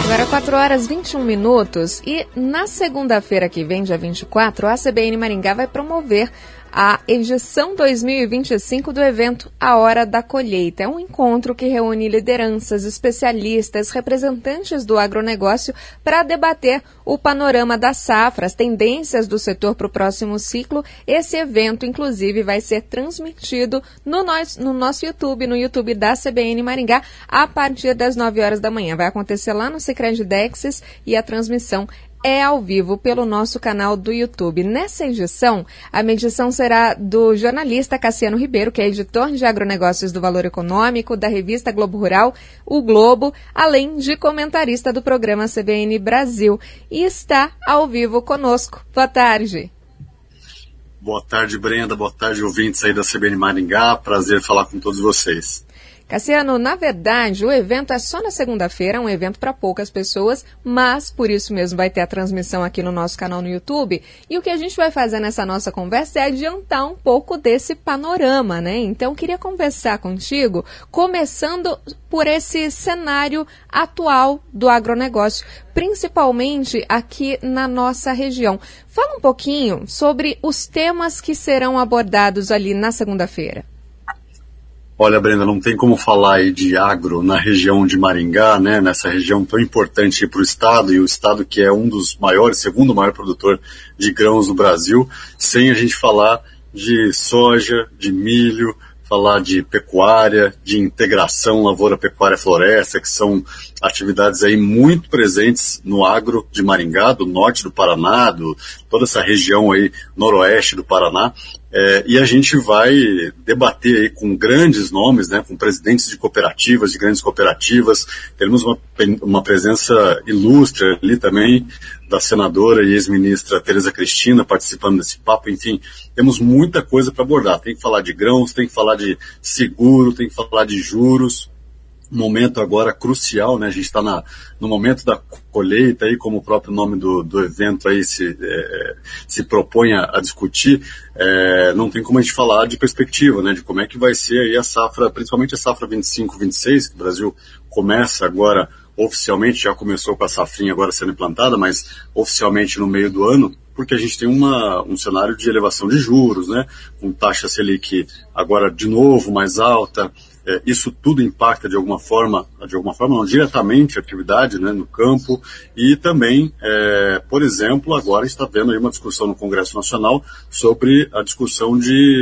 Agora 4 horas e 21 minutos e na segunda-feira que vem, dia 24, a CBN Maringá vai promover a edição 2025 do evento A Hora da Colheita. É um encontro que reúne lideranças, especialistas, representantes do agronegócio para debater o panorama da safra, as tendências do setor para o próximo ciclo. Esse evento, inclusive, vai ser transmitido no nosso YouTube, no YouTube da CBN Maringá, a partir das 9 horas da manhã. Vai acontecer lá no Sicredi Dexis e a transmissão é ao vivo pelo nosso canal do YouTube. Nessa edição, a medição será do jornalista Cassiano Ribeiro, que é editor de agronegócios do Valor Econômico, da revista Globo Rural, o Globo, além de comentarista do programa CBN Brasil. E está ao vivo conosco. Boa tarde. Boa tarde, Brenda. Boa tarde, ouvintes aí da CBN Maringá. Prazer falar com todos vocês. Cassiano, na verdade, o evento é só na segunda-feira, é um evento para poucas pessoas, mas por isso mesmo vai ter a transmissão aqui no nosso canal no YouTube. E o que a gente vai fazer nessa nossa conversa é adiantar um pouco desse panorama, né? Então, queria conversar contigo, começando por esse cenário atual do agronegócio, principalmente aqui na nossa região. Fala um pouquinho sobre os temas que serão abordados ali na segunda-feira. Olha, Brenda, não tem como falar aí de agro na região de Maringá, né, nessa região tão importante para o estado, e o estado que é um dos maiores, segundo maior produtor de grãos do Brasil, sem a gente falar de soja, de milho, falar de pecuária, de integração lavoura, pecuária, floresta, que são atividades aí muito presentes no agro de Maringá, do norte do Paraná, toda essa região aí noroeste do Paraná. E a gente vai debater aí com grandes nomes, né, com presidentes de cooperativas, de grandes cooperativas. Teremos uma presença ilustre ali também da senadora e ex-ministra Tereza Cristina participando desse papo. Enfim, temos muita coisa para abordar. Tem que falar de grãos, tem que falar de seguro, tem que falar de juros. Momento agora crucial, né? A gente está no momento da colheita, aí, como o próprio nome do evento aí se propõe a discutir. Não tem como a gente falar de perspectiva, né? De como é que vai ser aí a safra, principalmente a safra 25-26, que o Brasil começa agora oficialmente, já começou com a safrinha agora sendo implantada, mas oficialmente no meio do ano, porque a gente tem um cenário de elevação de juros, né? Com taxa Selic agora de novo mais alta. Isso tudo impacta de alguma forma não, diretamente a atividade, né, no campo, e também, por exemplo, agora está havendo aí uma discussão no Congresso Nacional sobre a discussão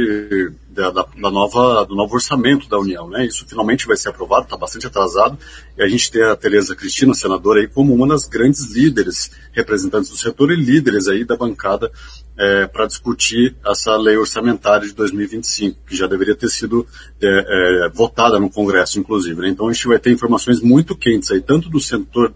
do novo orçamento da União, né? Isso finalmente vai ser aprovado, está bastante atrasado, e a gente tem a Tereza Cristina, senadora, aí como uma das grandes líderes, representantes do setor e líderes aí da bancada para discutir essa lei orçamentária de 2025, que já deveria ter sido votada no Congresso, inclusive, né? Então a gente vai ter informações muito quentes aí, tanto do setor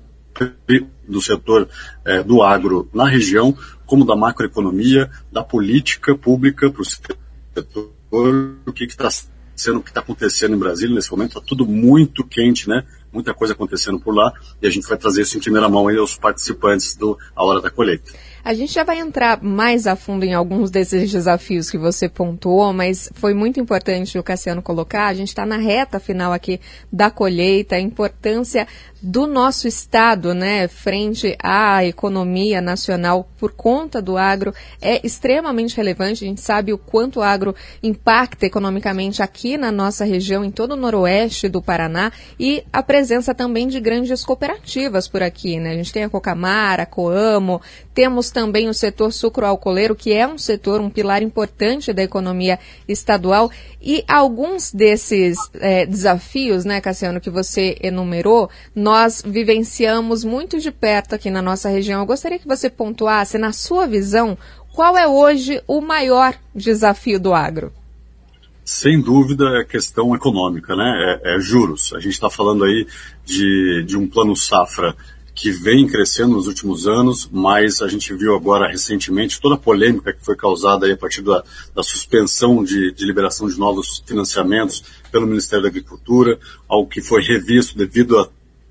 do agro na região, como da macroeconomia, da política pública para o setor, o que está acontecendo em Brasília nesse momento. Está tudo muito quente, né? Muita coisa acontecendo por lá, e a gente vai trazer isso em primeira mão aí aos participantes do A Hora da Colheita. A gente já vai entrar mais a fundo em alguns desses desafios que você pontuou, mas foi muito importante o Cassiano colocar. A gente está na reta final aqui da colheita, a importância do nosso estado, né, frente à economia nacional por conta do agro é extremamente relevante. A gente sabe o quanto o agro impacta economicamente aqui na nossa região, em todo o noroeste do Paraná, e a presença também de grandes cooperativas por aqui, né? A gente tem a Cocamar, a Coamo, temos também o setor sucroalcooleiro, que é um setor, um pilar importante da economia estadual, e alguns desses desafios, né, Cassiano, que você enumerou, nós vivenciamos muito de perto aqui na nossa região. Eu gostaria que você pontuasse, na sua visão, qual é hoje o maior desafio do agro? Sem dúvida é a questão econômica, né? Juros. A gente está falando aí de um plano safra que vem crescendo nos últimos anos, mas a gente viu agora recentemente toda a polêmica que foi causada aí a partir da suspensão de liberação de novos financiamentos pelo Ministério da Agricultura, algo que foi revisto devido a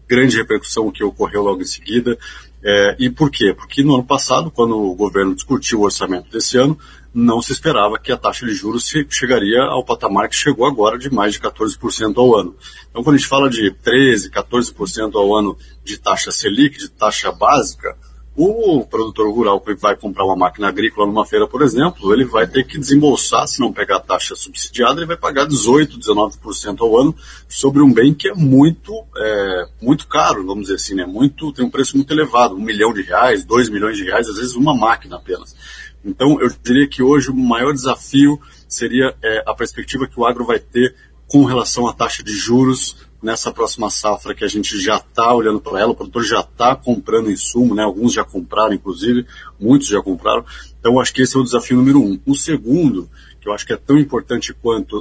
grande repercussão que ocorreu logo em seguida. E por quê? Porque no ano passado, quando o governo discutiu o orçamento desse ano, não se esperava que a taxa de juros chegaria ao patamar que chegou agora, de mais de 14% ao ano. Então, quando a gente fala de 13%, 14% ao ano de taxa Selic, de taxa básica, o produtor rural que vai comprar uma máquina agrícola numa feira, por exemplo, ele vai ter que desembolsar, se não pegar a taxa subsidiada, ele vai pagar 18%, 19% ao ano sobre um bem que é muito caro, vamos dizer assim, né? Tem um preço muito elevado, R$1 milhão, R$2 milhões, às vezes uma máquina apenas. Então, eu diria que hoje o maior desafio seria a perspectiva que o agro vai ter com relação à taxa de juros nessa próxima safra, que a gente já está olhando para ela, o produtor já está comprando insumo, né? Alguns já compraram, inclusive, muitos já compraram. Então, acho que esse é o desafio número 1. O segundo, que eu acho que é tão importante quanto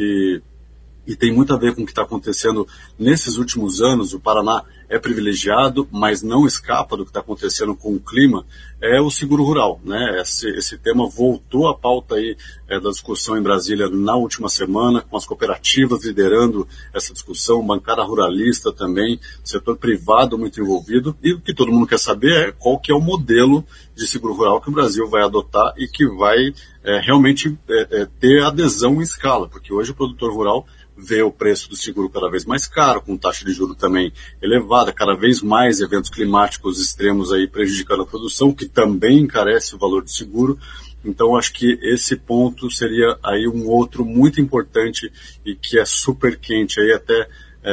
e tem muito a ver com o que está acontecendo nesses últimos anos, o Paraná é privilegiado, mas não escapa do que está acontecendo com o clima, é o seguro rural, né? Esse tema voltou à pauta aí da discussão em Brasília na última semana, com as cooperativas liderando essa discussão, bancada ruralista também, setor privado muito envolvido, e o que todo mundo quer saber é qual que é o modelo de seguro rural que o Brasil vai adotar e que vai realmente ter adesão em escala, porque hoje o produtor rural vê o preço do seguro cada vez mais caro, com taxa de juros também elevada, cada vez mais eventos climáticos extremos aí prejudicando a produção, que também encarece o valor do seguro. Então, acho que esse ponto seria aí um outro muito importante e que é super quente, aí até,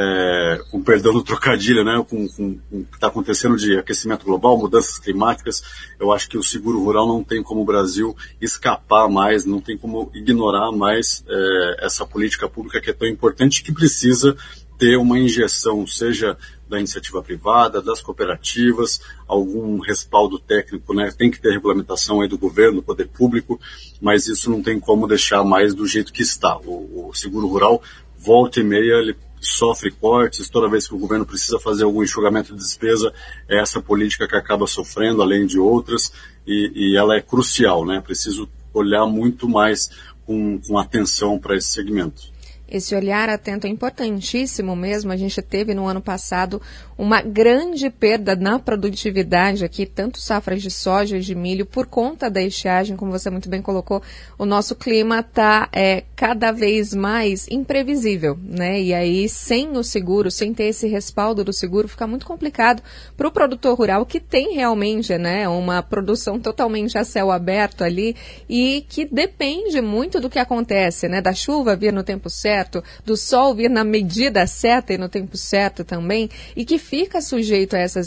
com perdão do trocadilho, né, com o que está acontecendo de aquecimento global, mudanças climáticas. Eu acho que o seguro rural não tem como o Brasil escapar mais, não tem como ignorar mais essa política pública que é tão importante, que precisa ter uma injeção, seja da iniciativa privada, das cooperativas, algum respaldo técnico, né? Tem que ter regulamentação aí do governo, do poder público, mas isso não tem como deixar mais do jeito que está. O seguro rural, volta e meia, ele sofre cortes, toda vez que o governo precisa fazer algum enxugamento de despesa, é essa política que acaba sofrendo, além de outras, e ela é crucial, né? Preciso olhar muito mais com atenção para esse segmento. Esse olhar atento é importantíssimo mesmo. A gente teve no ano passado uma grande perda na produtividade aqui, tanto safras de soja e de milho, por conta da estiagem, como você muito bem colocou. O nosso clima está cada vez mais imprevisível, né? E aí, sem o seguro, sem ter esse respaldo do seguro, fica muito complicado para o produtor rural, que tem realmente, né, uma produção totalmente a céu aberto ali e que depende muito do que acontece, né? Da chuva vir no tempo certo, do sol vir na medida certa e no tempo certo também, e que fica sujeito a essas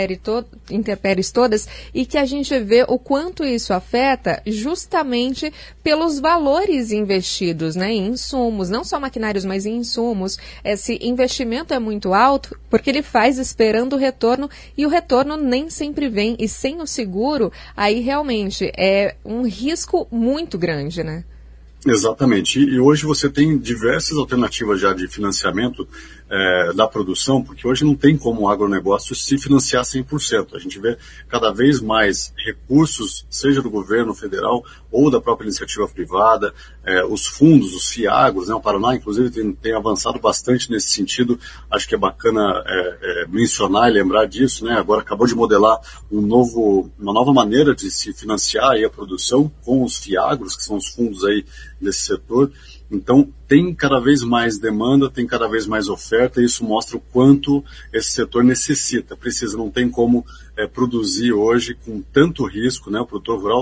intempéries todas, e que a gente vê o quanto isso afeta justamente pelos valores investidos, né, em insumos, não só maquinários, mas em insumos. Esse investimento é muito alto porque ele faz esperando o retorno, e o retorno nem sempre vem, e sem o seguro, aí realmente é um risco muito grande, né? Exatamente. E hoje você tem diversas alternativas já de financiamento da produção, porque hoje não tem como o agronegócio se financiar 100%. A gente vê cada vez mais recursos, seja do governo federal ou da própria iniciativa privada, os fundos, os FIAGROS, né? O Paraná, inclusive, tem avançado bastante nesse sentido. Acho que é bacana mencionar e lembrar disso, né? Agora acabou de modelar uma nova maneira de se financiar aí a produção com os FIAGROS, que são os fundos aí desse setor. Então, tem cada vez mais demanda, tem cada vez mais oferta, e isso mostra o quanto esse setor necessita. Precisa, não tem como produzir hoje com tanto risco, né? O produtor rural,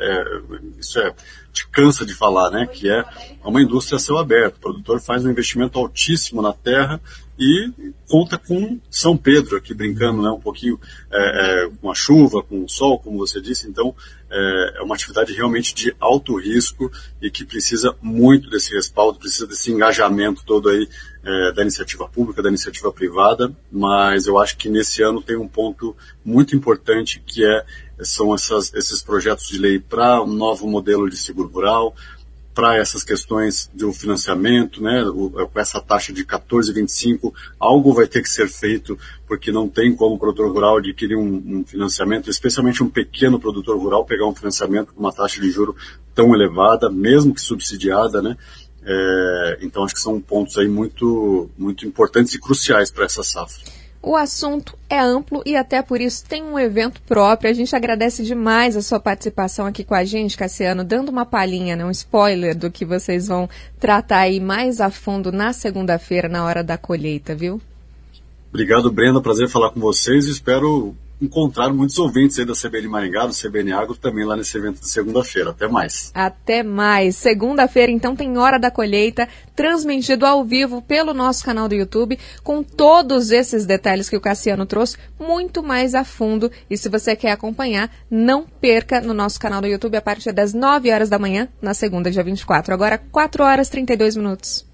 isso te cansa de falar, né? Que é uma indústria a céu aberto. O produtor faz um investimento altíssimo na terra e conta com São Pedro, aqui brincando, né, um pouquinho com a chuva, com o sol, como você disse. Então, é uma atividade realmente de alto risco e que precisa muito desse respaldo, precisa desse engajamento todo aí da iniciativa pública, da iniciativa privada, mas eu acho que nesse ano tem um ponto muito importante, que são esses projetos de lei para um novo modelo de seguro rural, para essas questões do financiamento, né, com essa taxa de 14,25, algo vai ter que ser feito, porque não tem como o produtor rural adquirir um financiamento, especialmente um pequeno produtor rural, pegar um financiamento com uma taxa de juro tão elevada, mesmo que subsidiada, né? Então acho que são pontos aí muito, muito importantes e cruciais para essa safra. O assunto é amplo e até por isso tem um evento próprio. A gente agradece demais a sua participação aqui com a gente, Cassiano, dando uma palhinha, né, um spoiler do que vocês vão tratar aí mais a fundo na segunda-feira, na hora da colheita, viu? Obrigado, Brenda. Prazer falar com vocês e espero encontrar muitos ouvintes aí da CBN Maringá, do CBN Agro, também lá nesse evento de segunda-feira. Até mais. Até mais. Segunda-feira, então, tem Hora da Colheita, transmitido ao vivo pelo nosso canal do YouTube, com todos esses detalhes que o Cassiano trouxe, muito mais a fundo. E se você quer acompanhar, não perca no nosso canal do YouTube a partir das 9 horas da manhã, na segunda, dia 24. Agora, 4 horas e 32 minutos.